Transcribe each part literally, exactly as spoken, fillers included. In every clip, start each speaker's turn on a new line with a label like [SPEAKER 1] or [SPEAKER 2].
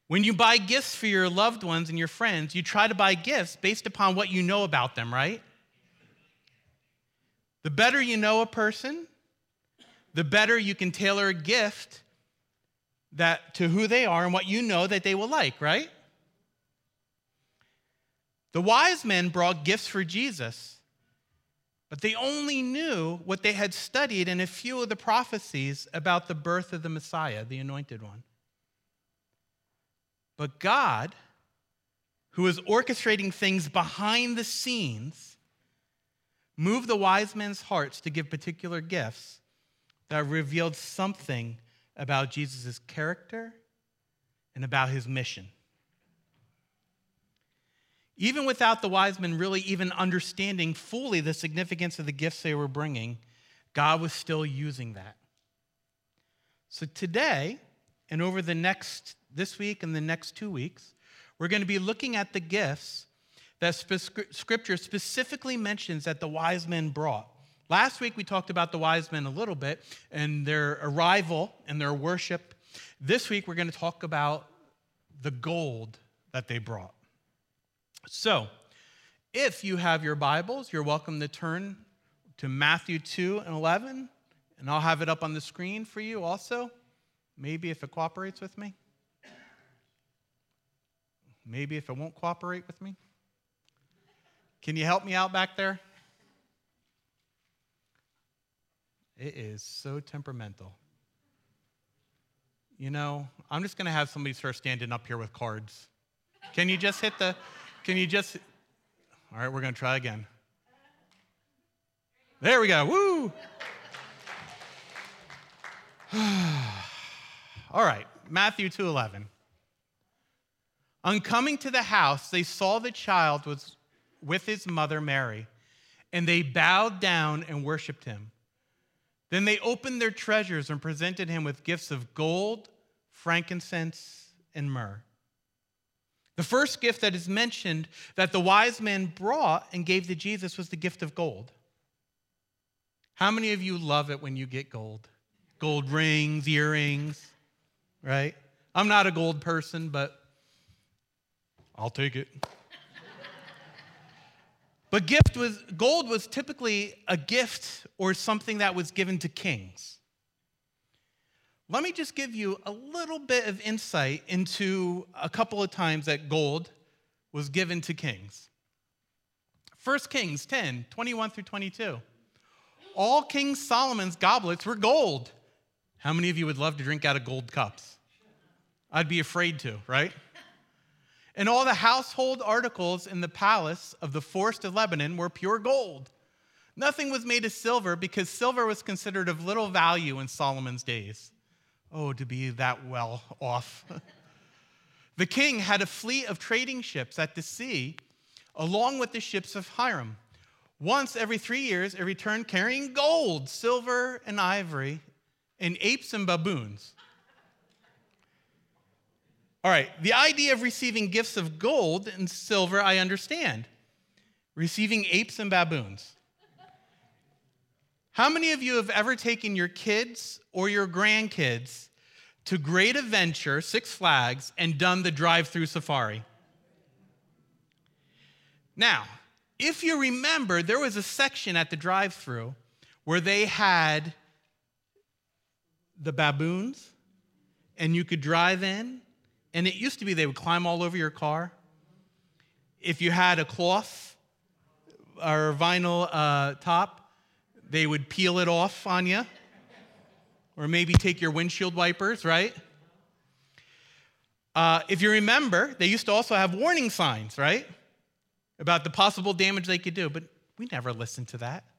[SPEAKER 1] When you buy gifts for your loved ones and your friends, you try to buy gifts based upon what you know about them, right? The better you know a person, the better you can tailor a gift that to who they are and what you know that they will like, right? The wise men brought gifts for Jesus, but they only knew what they had studied in a few of the prophecies about the birth of the Messiah, the Anointed One. But God, who is orchestrating things behind the scenes, moved the wise men's hearts to give particular gifts that revealed something about Jesus' character and about his mission. Even without the wise men really even understanding fully the significance of the gifts they were bringing, God was still using that. So today, and over the next, this week and the next two weeks, we're going to be looking at the gifts that Scripture specifically mentions that the wise men brought. Last week we talked about the wise men a little bit and their arrival and their worship. This week we're going to talk about the gold that they brought. So, if you have your Bibles, you're welcome to turn to Matthew two and eleven, and I'll have it up on the screen for you also. Maybe if it cooperates with me. Maybe if it won't cooperate with me. Can you help me out back there? It is so temperamental. You know, I'm just going to have somebody start standing up here with cards. Can you just hit the, can you just, all right, we're going to try again. There we go, woo! All right, Matthew two eleven. On coming to the house, they saw the child was with his mother Mary, and they bowed down and worshiped him. Then they opened their treasures and presented him with gifts of gold, frankincense, and myrrh. The first gift that is mentioned that the wise men brought and gave to Jesus was the gift of gold. How many of you love it when you get gold? Gold rings, earrings, right? I'm not a gold person, but I'll take it. But gift was gold was typically a gift or something that was given to kings. Let me just give you a little bit of insight into a couple of times that gold was given to kings. First Kings ten, twenty-one through twenty-two. All King Solomon's goblets were gold. How many of you would love to drink out of gold cups? I'd be afraid to, right? And all the household articles in the palace of the forest of Lebanon were pure gold. Nothing was made of silver because silver was considered of little value in Solomon's days. Oh, to be that well off. The king had a fleet of trading ships at the sea, along with the ships of Hiram. Once every three years, it returned carrying gold, silver, and ivory, and apes and baboons. All right, the idea of receiving gifts of gold and silver, I understand. Receiving apes and baboons. How many of you have ever taken your kids or your grandkids to Great Adventure, Six Flags, and done the drive-through safari? Now, if you remember, there was a section at the drive-through where they had the baboons, and you could drive in. And it used to be they would climb all over your car. If you had a cloth or vinyl uh, top, they would peel it off on you. Or maybe take your windshield wipers, right? Uh, if you remember, they used to also have warning signs, right? About the possible damage they could do. But we never listened to that.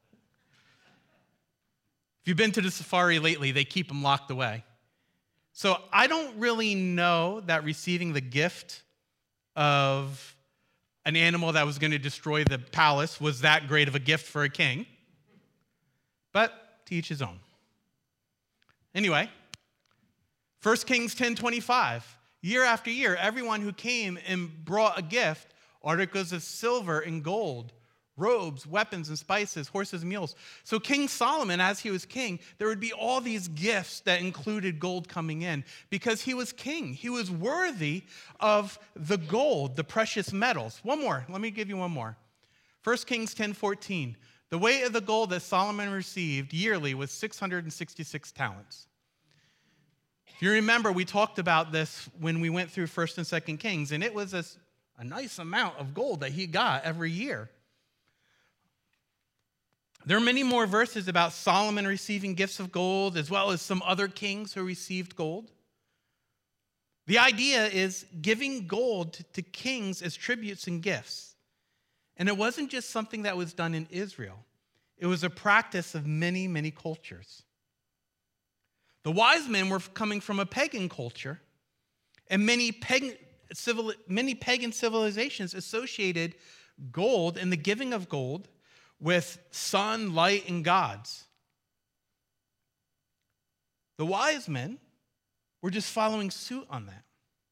[SPEAKER 1] If you've been to the safari lately, they keep them locked away. So I don't really know that receiving the gift of an animal that was going to destroy the palace was that great of a gift for a king. But to each his own. Anyway, First Kings ten twenty-five. Year after year, everyone who came and brought a gift, articles of silver and gold, robes, weapons, and spices, horses and mules. So King Solomon, as he was king, there would be all these gifts that included gold coming in because he was king. He was worthy of the gold, the precious metals. One more. Let me give you one more. First Kings ten fourteen. The weight of the gold that Solomon received yearly was six hundred sixty-six talents. If you remember, we talked about this when we went through First and Second Kings, and it was a, a nice amount of gold that he got every year. There are many more verses about Solomon receiving gifts of gold, as well as some other kings who received gold. The idea is giving gold to, to kings as tributes and gifts. And it wasn't just something that was done in Israel. It was a practice of many, many cultures. The wise men were coming from a pagan culture, and many pagan, civil, many pagan civilizations associated gold and the giving of gold with sun, light, and gods. The wise men were just following suit on that.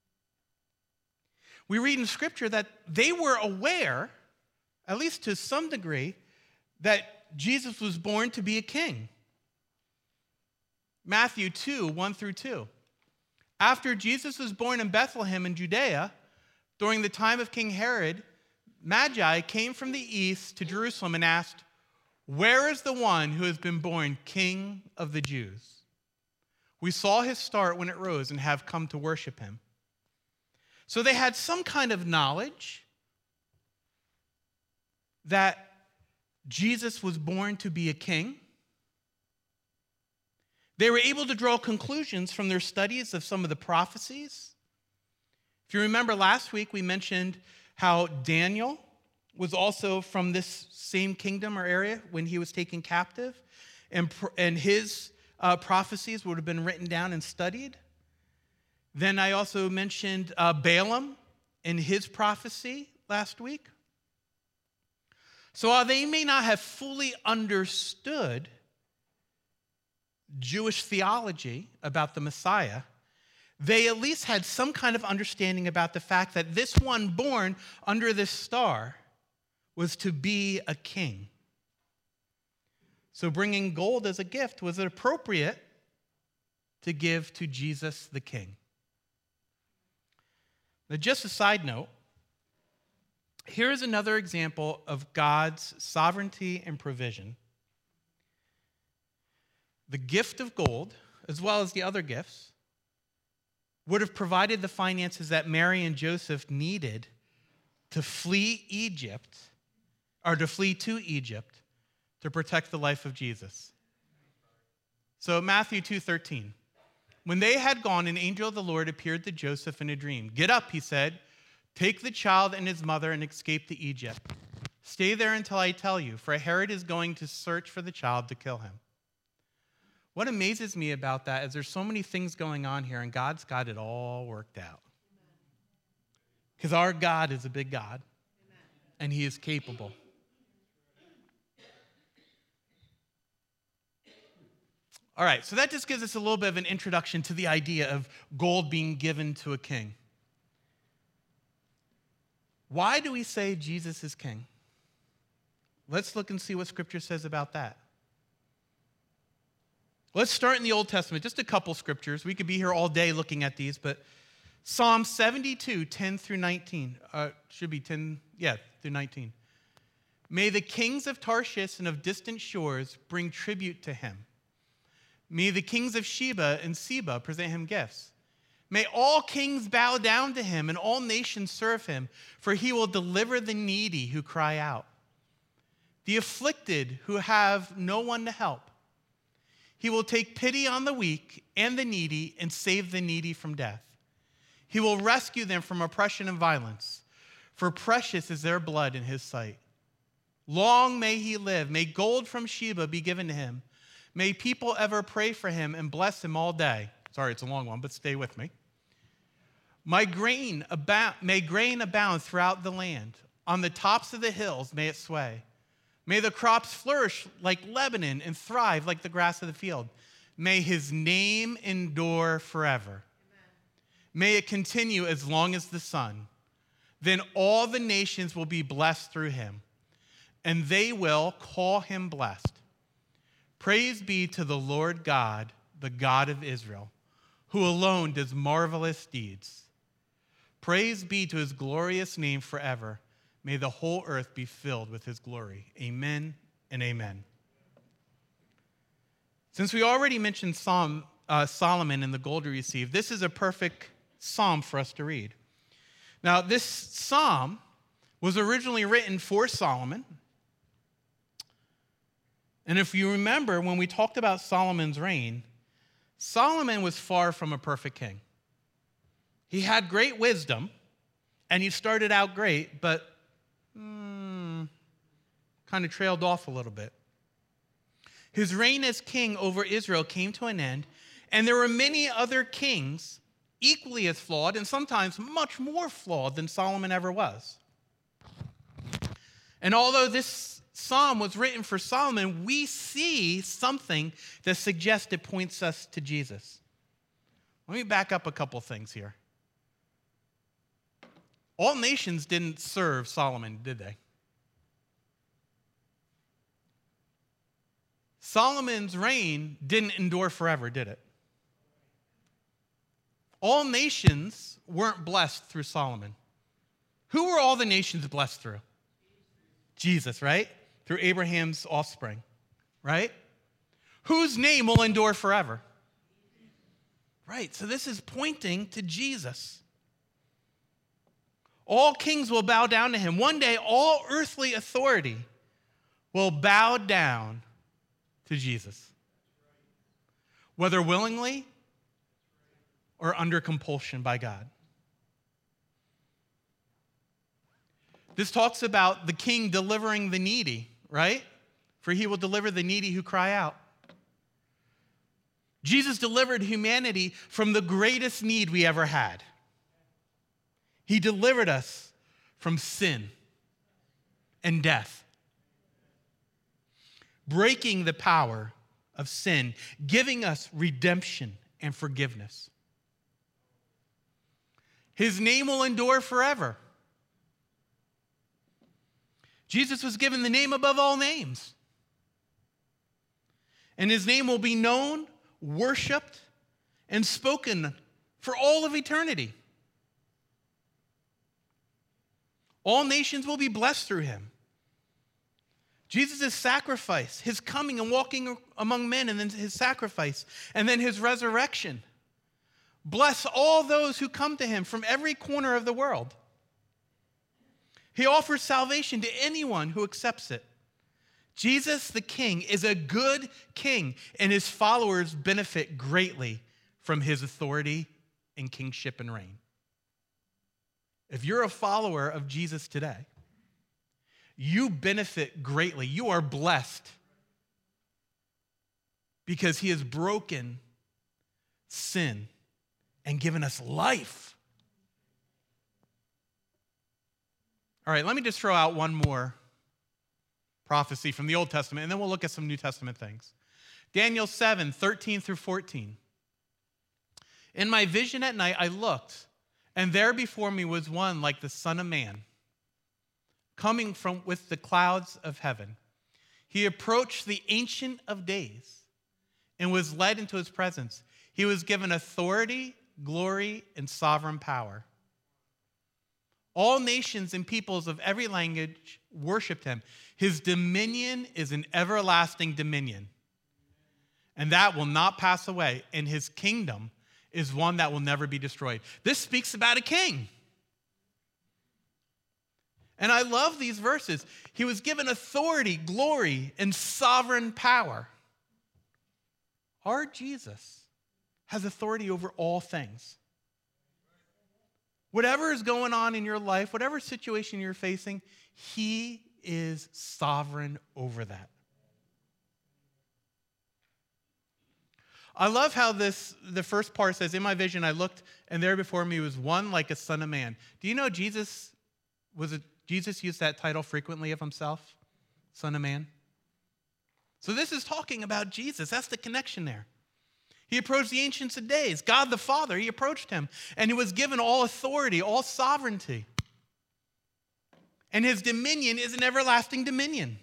[SPEAKER 1] We read in Scripture that they were aware, at least to some degree, that Jesus was born to be a king. Matthew two, one through two. After Jesus was born in Bethlehem in Judea, during the time of King Herod, Magi came from the east to Jerusalem and asked, "Where is the one who has been born King of the Jews? We saw his star when it rose and have come to worship him." So they had some kind of knowledge that Jesus was born to be a king. They were able to draw conclusions from their studies of some of the prophecies. If you remember last week, we mentioned how Daniel was also from this same kingdom or area when he was taken captive, and, and his uh, prophecies would have been written down and studied. Then I also mentioned uh, Balaam and his prophecy last week. So while they may not have fully understood Jewish theology about the Messiah, they at least had some kind of understanding about the fact that this one born under this star was to be a king. So bringing gold as a gift was appropriate to give to Jesus the King. Now, just a side note, here is another example of God's sovereignty and provision. The gift of gold, as well as the other gifts, would have provided the finances that Mary and Joseph needed to flee Egypt, or to flee to Egypt, to protect the life of Jesus. So Matthew two thirteen. When they had gone, an angel of the Lord appeared to Joseph in a dream. "Get up," he said, "take the child and his mother and escape to Egypt. Stay there until I tell you, for Herod is going to search for the child to kill him." What amazes me about that is there's so many things going on here, and God's got it all worked out. Because our God is a big God, and he is capable. All right, so that just gives us a little bit of an introduction to the idea of gold being given to a king. Why do we say Jesus is king? Let's look and see what Scripture says about that. Let's start in the Old Testament, just a couple scriptures. We could be here all day looking at these, but Psalm seventy-two, ten through nineteen. Uh, should be ten, yeah, through nineteen. "May the kings of Tarshish and of distant shores bring tribute to him. May the kings of Sheba and Seba present him gifts. May all kings bow down to him and all nations serve him, for he will deliver the needy who cry out, the afflicted who have no one to help. He will take pity on the weak and the needy and save the needy from death. He will rescue them from oppression and violence, for precious is their blood in his sight. Long may he live. May gold from Sheba be given to him. May people ever pray for him and bless him all day." Sorry, it's a long one, but stay with me. My grain abound, may grain abound throughout the land. On the tops of the hills may it sway. May the crops flourish like Lebanon and thrive like the grass of the field. May his name endure forever. Amen. May it continue as long as the sun. Then all the nations will be blessed through him. and they will call him blessed. Praise be to the Lord God, the God of Israel, who alone does marvelous deeds. Praise be to his glorious name forever. May the whole earth be filled with his glory. Amen and amen. Since we already mentioned Psalm, uh, Solomon and the gold he received, this is a perfect psalm for us to read. Now, this psalm was originally written for Solomon. And if you remember, when we talked about Solomon's reign, Solomon was far from a perfect king. He had great wisdom, and he started out great, but mm, kind of trailed off a little bit. His reign as king over Israel came to an end, and there were many other kings equally as flawed and sometimes much more flawed than Solomon ever was. And although this psalm was written for Solomon, we see something that suggests it points us to Jesus. Let me back up a couple things here. All nations didn't serve Solomon, did they? Solomon's reign didn't endure forever, did it? All nations weren't blessed through Solomon. Who were all the nations blessed through? Jesus, right? Through Abraham's offspring, right? Whose name will endure forever? Right, so this is pointing to Jesus. All kings will bow down to him. One day, all earthly authority will bow down to Jesus, whether willingly or under compulsion by God. This talks about the king delivering the needy, right? For he will deliver the needy who cry out. Jesus delivered humanity from the greatest need we ever had. He delivered us from sin and death, breaking the power of sin, giving us redemption and forgiveness. His name will endure forever. Jesus was given the name above all names. And his name will be known, worshiped, and spoken for all of eternity. All nations will be blessed through him. Jesus' sacrifice, his coming and walking among men, and then his sacrifice, and then his resurrection. Bless all those who come to him from every corner of the world. He offers salvation to anyone who accepts it. Jesus, the King, is a good king, and his followers benefit greatly from his authority and kingship and reign. If you're a follower of Jesus today, you benefit greatly. You are blessed because he has broken sin and given us life. All right, let me just throw out one more prophecy from the Old Testament, and then we'll look at some New Testament things. Daniel seven, thirteen through fourteen. In my vision at night, I looked, and there before me was one like the Son of Man, coming from with the clouds of heaven. He approached the Ancient of Days and was led into his presence. He was given authority, glory, and sovereign power. All nations and peoples of every language worshiped him. His dominion is an everlasting dominion, and that will not pass away, and his kingdom is one that will never be destroyed. This speaks about a king. And I love these verses. He was given authority, glory, and sovereign power. Our Jesus has authority over all things. Whatever is going on in your life, whatever situation you're facing, he is sovereign over that. I love how this, the first part says, in my vision I looked, and there before me was one like a son of man. Do you know Jesus was a, Jesus used that title frequently of himself, Son of Man? So this is talking about Jesus. That's the connection there. He approached the Ancients of Days, God the Father. He approached him, and he was given all authority, all sovereignty. And his dominion is an everlasting dominion.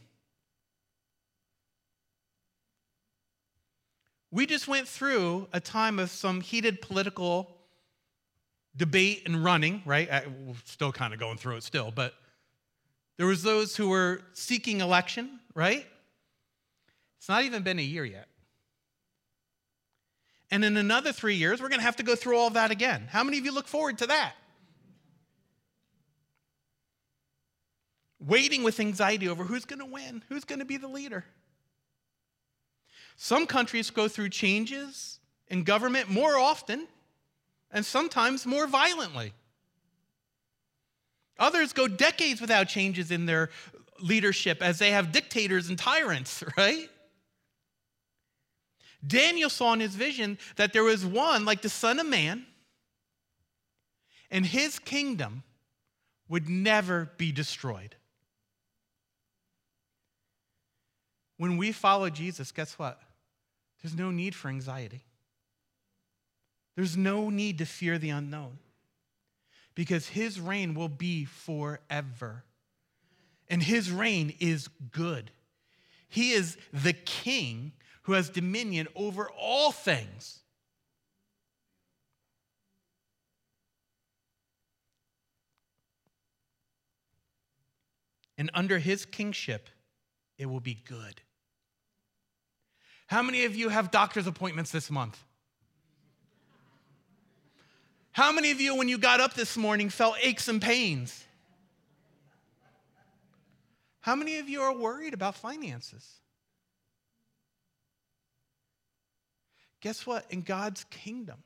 [SPEAKER 1] We just went through a time of some heated political debate and running, right? We're still kind of going through it still, but there was those who were seeking election, right? It's not even been a year yet. And in another three years, we're going to have to go through all of that again. How many of you look forward to that? Waiting with anxiety over who's going to win, who's going to be the leader. Some countries go through changes in government more often and sometimes more violently. Others go decades without changes in their leadership as they have dictators and tyrants, right? Daniel saw in his vision that there was one like the Son of Man, and his kingdom would never be destroyed. When we follow Jesus, guess what? There's no need for anxiety. There's no need to fear the unknown because his reign will be forever. And his reign is good. He is the king who has dominion over all things. And under his kingship, it will be good. How many of you have doctor's appointments this month? How many of you, when you got up this morning, felt aches and pains? How many of you are worried about finances? Guess what? In God's kingdom,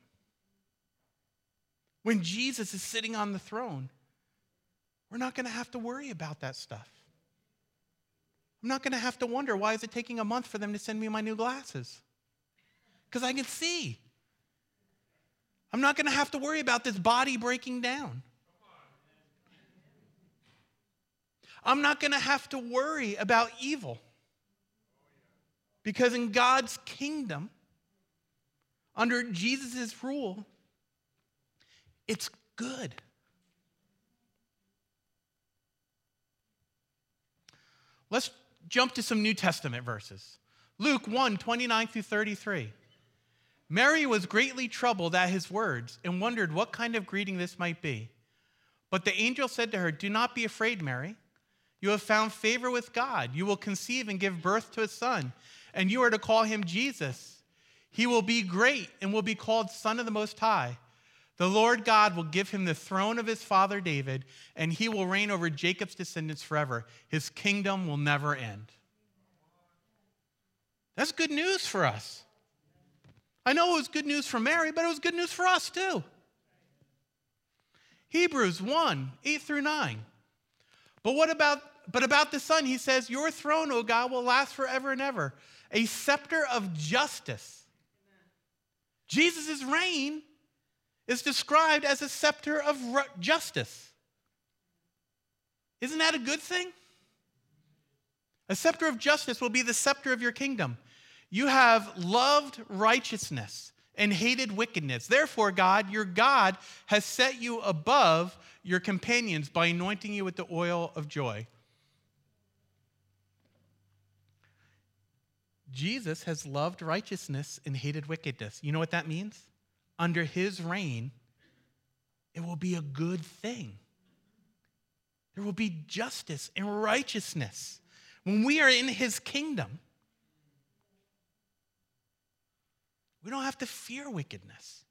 [SPEAKER 1] when Jesus is sitting on the throne, we're not going to have to worry about that stuff. I'm not going to have to wonder, why is it taking a month for them to send me my new glasses? Because I can see. I'm not going to have to worry about this body breaking down. I'm not going to have to worry about evil. Because in God's kingdom, under Jesus' rule, it's good. Let's jump to some New Testament verses. Luke one, twenty-nine through thirty-three. Mary was greatly troubled at his words and wondered what kind of greeting this might be. But the angel said to her, "Do not be afraid, Mary. You have found favor with God. You will conceive and give birth to a son, and you are to call him Jesus. He will be great and will be called Son of the Most High. The Lord God will give him the throne of his father David, and he will reign over Jacob's descendants forever. His kingdom will never end." That's good news for us. I know it was good news for Mary, but it was good news for us too. Hebrews one, eight through nine. But what about, but about the Son, he says, "Your throne, O God, will last forever and ever. A scepter of justice." Jesus' reign is described as a scepter of justice. Isn't that a good thing? A scepter of justice will be the scepter of your kingdom. You have loved righteousness and hated wickedness. Therefore, God, your God, has set you above your companions by anointing you with the oil of joy. Jesus has loved righteousness and hated wickedness. You know what that means? Under his reign, it will be a good thing. There will be justice and righteousness. When we are in his kingdom, we don't have to fear wickedness.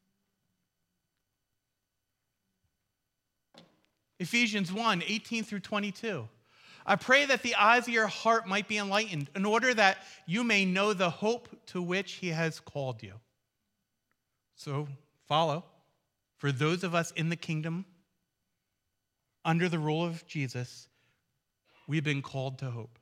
[SPEAKER 1] Ephesians one, eighteen through twenty-two. I pray that the eyes of your heart might be enlightened in order that you may know the hope to which he has called you. So follow. For those of us in the kingdom, under the rule of Jesus, we've been called to hope.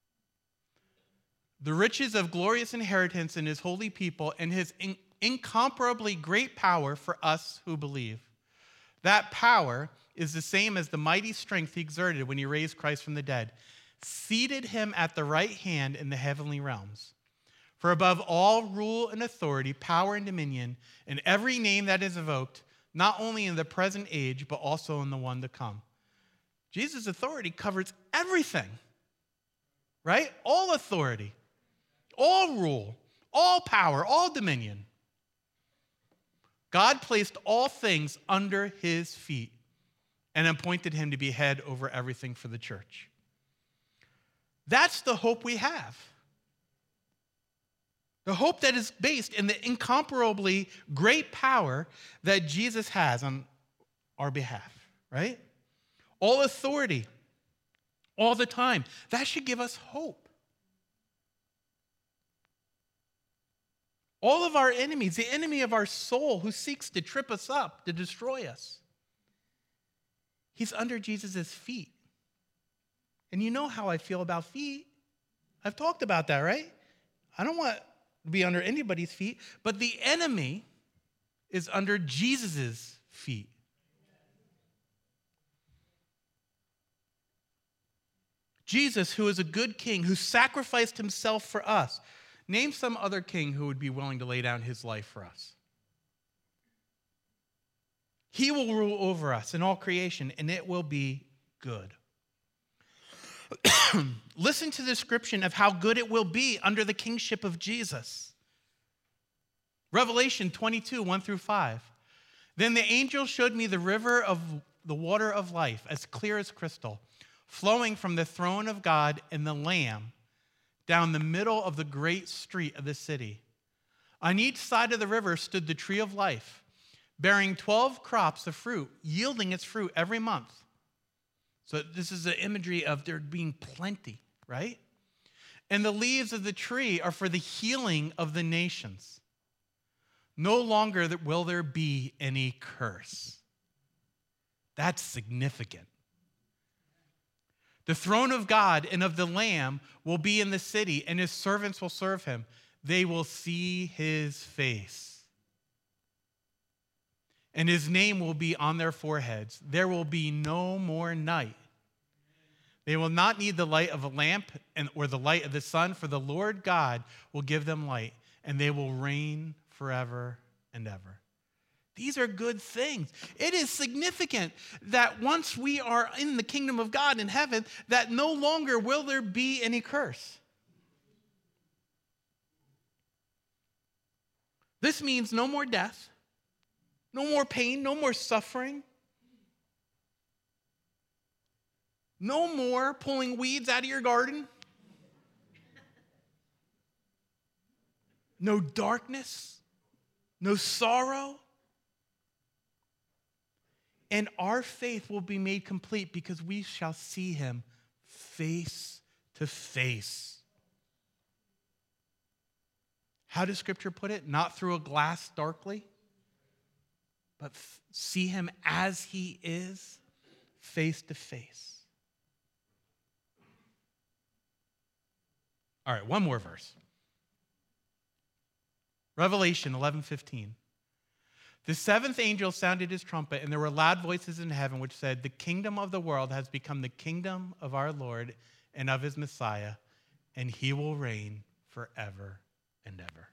[SPEAKER 1] The riches of glorious inheritance in his holy people and his in- incomparably great power for us who believe. That power is the same as the mighty strength he exerted when he raised Christ from the dead, seated him at the right hand in the heavenly realms. For above all rule and authority, power and dominion, and every name that is evoked, not only in the present age, but also in the one to come. Jesus' authority covers everything, right? All authority, all rule, all power, all dominion. God placed all things under his feet and appointed him to be head over everything for the church. That's the hope we have. The hope that is based in the incomparably great power that Jesus has on our behalf, right? All authority, all the time. That should give us hope. All of our enemies, the enemy of our soul who seeks to trip us up, to destroy us, he's under Jesus' feet. And you know how I feel about feet. I've talked about that, right? I don't want to be under anybody's feet, but the enemy is under Jesus' feet. Jesus, who is a good king, who sacrificed himself for us. Name some other king who would be willing to lay down his life for us. He will rule over us in all creation, and it will be good. Listen to the description of how good it will be under the kingship of Jesus. Revelation twenty-two, one through five. Then the angel showed me the river of the water of life, as clear as crystal, flowing from the throne of God and the Lamb down the middle of the great street of the city. On each side of the river stood the tree of life, bearing twelve crops of fruit, yielding its fruit every month. So this is the imagery of there being plenty, right? And the leaves of the tree are for the healing of the nations. No longer will there be any curse. That's significant. The throne of God and of the Lamb will be in the city, and his servants will serve him. They will see his face, and his name will be on their foreheads. There will be no more night. They will not need the light of a lamp and, or the light of the sun, for the Lord God will give them light, and they will reign forever and ever. These are good things. It is significant that once we are in the kingdom of God in heaven, that no longer will there be any curse. This means no more death, no more pain, no more suffering, no more pulling weeds out of your garden, no darkness, no sorrow. And our faith will be made complete because we shall see him face to face. How does Scripture put it? Not through a glass darkly, but f- see him as he is, face to face. All right, one more verse. Revelation eleven fifteen. The seventh angel sounded his trumpet, and there were loud voices in heaven which said, "The kingdom of the world has become the kingdom of our Lord and of his Messiah, and he will reign forever and ever."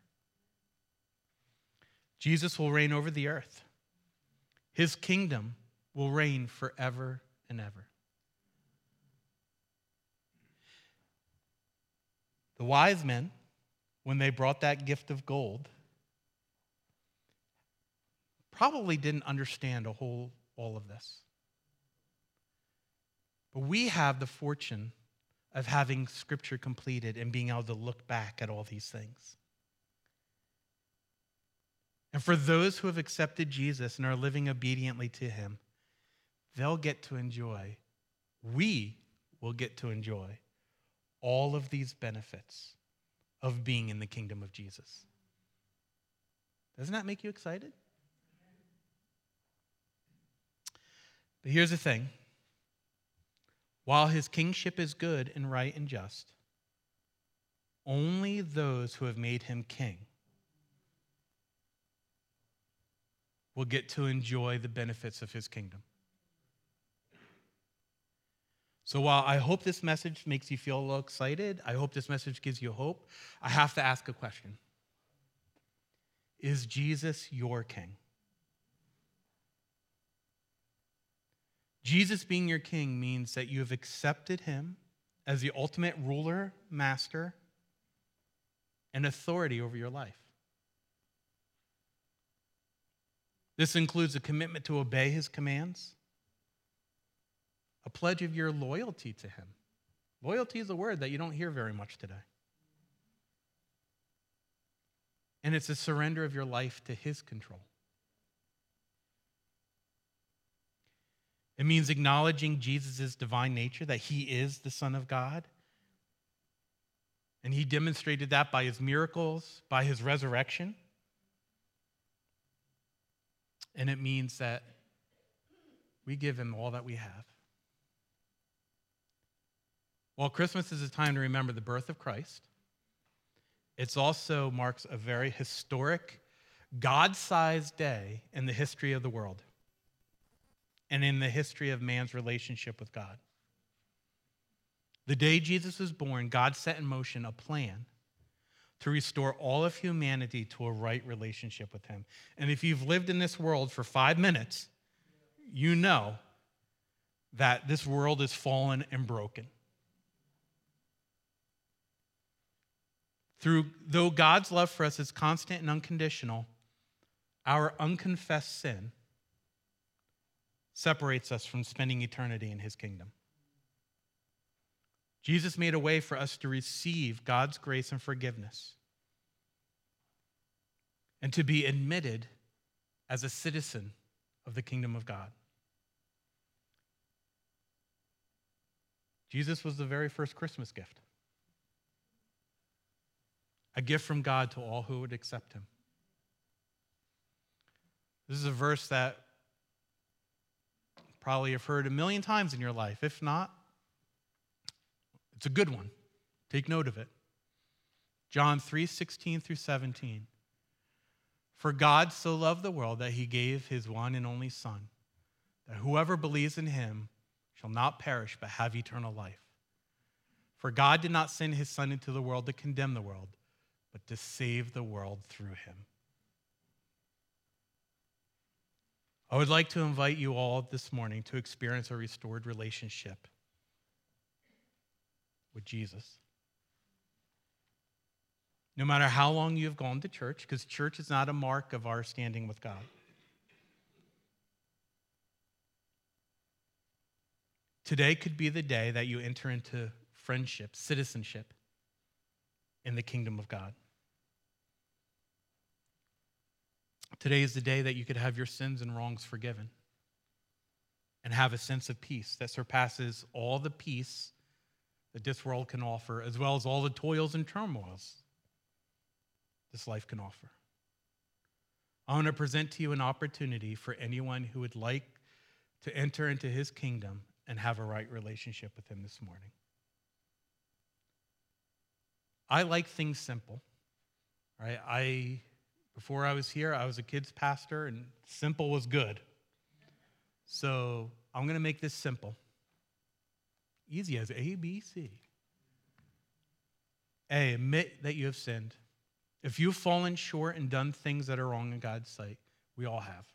[SPEAKER 1] Jesus will reign over the earth. His kingdom will reign forever and ever. The wise men, when they brought that gift of gold, probably didn't understand a whole all of this. But we have the fortune of having Scripture completed and being able to look back at all these things. And for those who have accepted Jesus and are living obediently to him, they'll get to enjoy, we will get to enjoy all of these benefits of being in the kingdom of Jesus. Doesn't that make you excited? But here's the thing. While his kingship is good and right and just, only those who have made him king will get to enjoy the benefits of his kingdom. So while I hope this message makes you feel a little excited, I hope this message gives you hope, I have to ask a question. Is Jesus your king? Jesus being your king means that you have accepted him as the ultimate ruler, master, and authority over your life. This includes a commitment to obey his commands, a pledge of your loyalty to him. Loyalty is a word that you don't hear very much today. And it's a surrender of your life to his control. It means acknowledging Jesus' divine nature, that he is the Son of God. And he demonstrated that by his miracles, by his resurrection. And it means that we give him all that we have. While Christmas is a time to remember the birth of Christ, it also marks a very historic, God-sized day in the history of the world and in the history of man's relationship with God. The day Jesus was born, God set in motion a plan to restore all of humanity to a right relationship with him. And if you've lived in this world for five minutes, you know that this world is fallen and broken. Through, though God's love for us is constant and unconditional, our unconfessed sin separates us from spending eternity in his kingdom. Jesus made a way for us to receive God's grace and forgiveness and to be admitted as a citizen of the kingdom of God. Jesus was the very first Christmas gift. A gift from God to all who would accept him. This is a verse that probably you've heard a million times in your life. If not, it's a good one. Take note of it. John three sixteen through seventeen. For God so loved the world that he gave his one and only Son, that whoever believes in him shall not perish but have eternal life. For God did not send his Son into the world to condemn the world, but to save the world through him. I would like to invite you all this morning to experience a restored relationship with Jesus. No matter how long you have gone to church, because church is not a mark of our standing with God. Today could be the day that you enter into friendship, citizenship in the kingdom of God. Today is the day that you could have your sins and wrongs forgiven and have a sense of peace that surpasses all the peace that this world can offer, as well as all the toils and turmoils this life can offer. I want to present to you an opportunity for anyone who would like to enter into his kingdom and have a right relationship with him this morning. I like things simple, right? I, before I was here, I was a kids pastor, and simple was good. So I'm going to make this simple. Easy as A, B, C. A, admit that you have sinned. If you've fallen short and done things that are wrong in God's sight, we all have.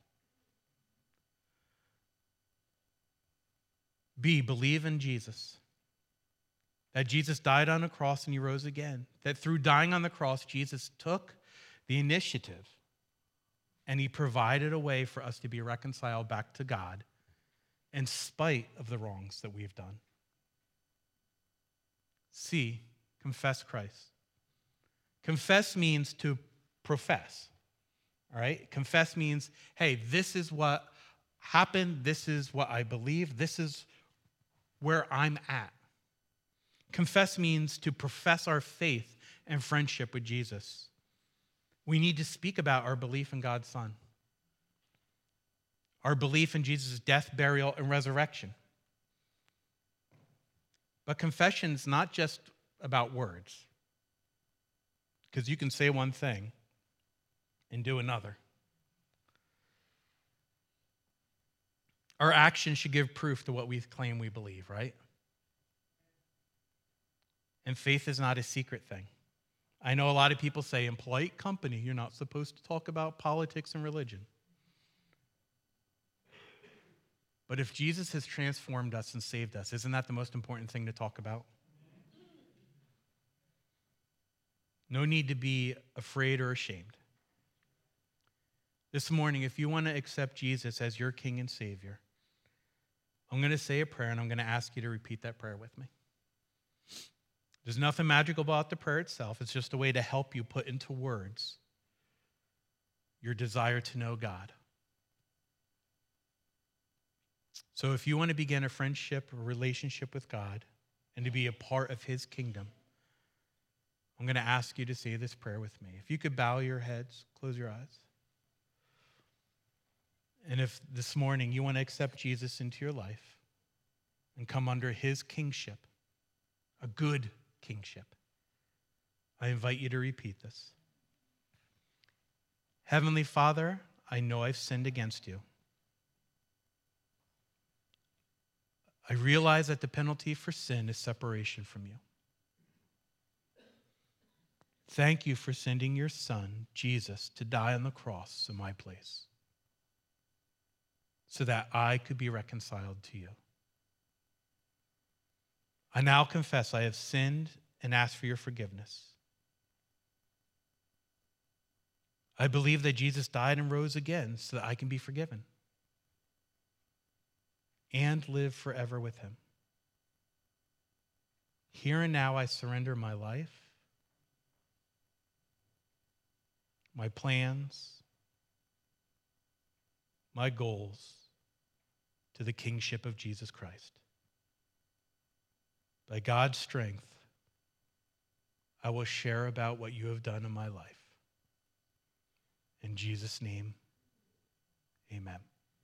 [SPEAKER 1] B, believe in Jesus. That Jesus died on a cross and he rose again. That through dying on the cross, Jesus took the initiative and he provided a way for us to be reconciled back to God in spite of the wrongs that we've done. C, confess Christ. Confess means to profess, all right? Confess means, hey, this is what happened. This is what I believe. This is where I'm at. Confess means to profess our faith and friendship with Jesus. We need to speak about our belief in God's Son, our belief in Jesus' death, burial, and resurrection. But confession is not just about words, because you can say one thing and do another. Our actions should give proof to what we claim we believe, right? And faith is not a secret thing. I know a lot of people say in polite company, you're not supposed to talk about politics and religion. But if Jesus has transformed us and saved us, isn't that the most important thing to talk about? No need to be afraid or ashamed. This morning, if you want to accept Jesus as your King and Savior, I'm going to say a prayer, and I'm going to ask you to repeat that prayer with me. There's nothing magical about the prayer itself. It's just a way to help you put into words your desire to know God. So if you want to begin a friendship or relationship with God and to be a part of his kingdom, I'm going to ask you to say this prayer with me. If you could bow your heads, close your eyes. And if this morning you want to accept Jesus into your life and come under his kingship, a good kingship, I invite you to repeat this. Heavenly Father, I know I've sinned against you. I realize that the penalty for sin is separation from you. Thank you for sending your son, Jesus, to die on the cross in my place so that I could be reconciled to you. I now confess I have sinned and ask for your forgiveness. I believe that Jesus died and rose again so that I can be forgiven and live forever with him. Here and now I surrender my life, my plans, my goals to the kingship of Jesus Christ. By God's strength, I will share about what you have done in my life. In Jesus' name, amen.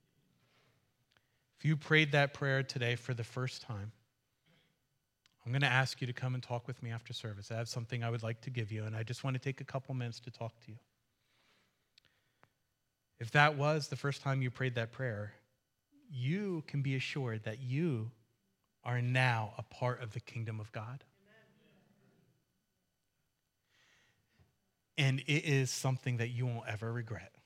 [SPEAKER 1] If you prayed that prayer today for the first time, I'm going to ask you to come and talk with me after service. I have something I would like to give you, and I just want to take a couple minutes to talk to you. If that was the first time you prayed that prayer, you can be assured that you are now a part of the kingdom of God. And it is something that you won't ever regret.